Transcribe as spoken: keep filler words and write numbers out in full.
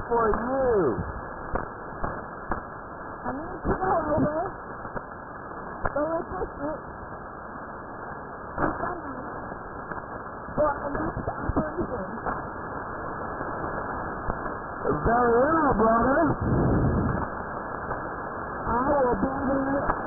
for you. I need to go over the logistics and finance for our next operation. Very well, brother. I will be there